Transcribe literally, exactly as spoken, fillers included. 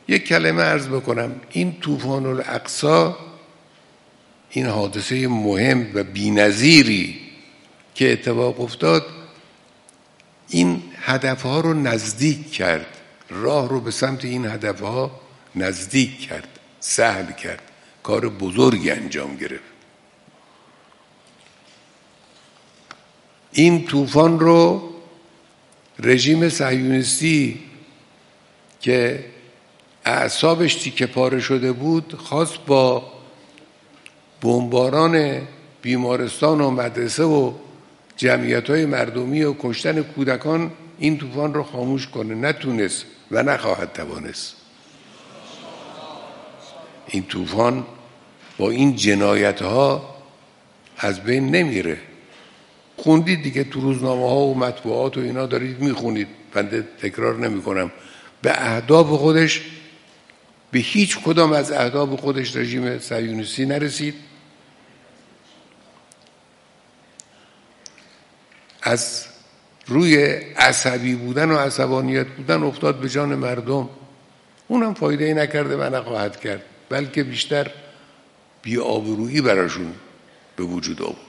یک کلمه عرض بکنم. این طوفان الاقصی، این حادثه مهم و بی‌نظیری که اتفاق افتاد، این هدفها رو نزدیک کرد، راه رو به سمت این هدفها نزدیک کرد، سهل کرد، کار بزرگی انجام گرفت. این طوفان رو رژیم صهیونیستی که اعصابش تیکه پاره شده بود خواست با بمباران بیمارستان و مدرسه و جمعیت‌های مردمی و کشتن کودکان این طوفان رو خاموش کنه. نتونست و نخواهد توانست. این طوفان با این جنایت‌ها از بین نمیره. خوندید دیگه تو روزنامه ها و مطبوعات و اینا دارید میخونید، بنده تکرار نمی کنم. به اهداف خودش، به هیچ کدام از اهداف خودش رژیم صهیونیستی نرسید. از روی عصبی بودن و عصبانیت بودن افتاد به جان مردم. اونم فایده ای نکرده و نخواهد کرد، بلکه بیشتر بی‌آبرویی براشون به وجود آورد.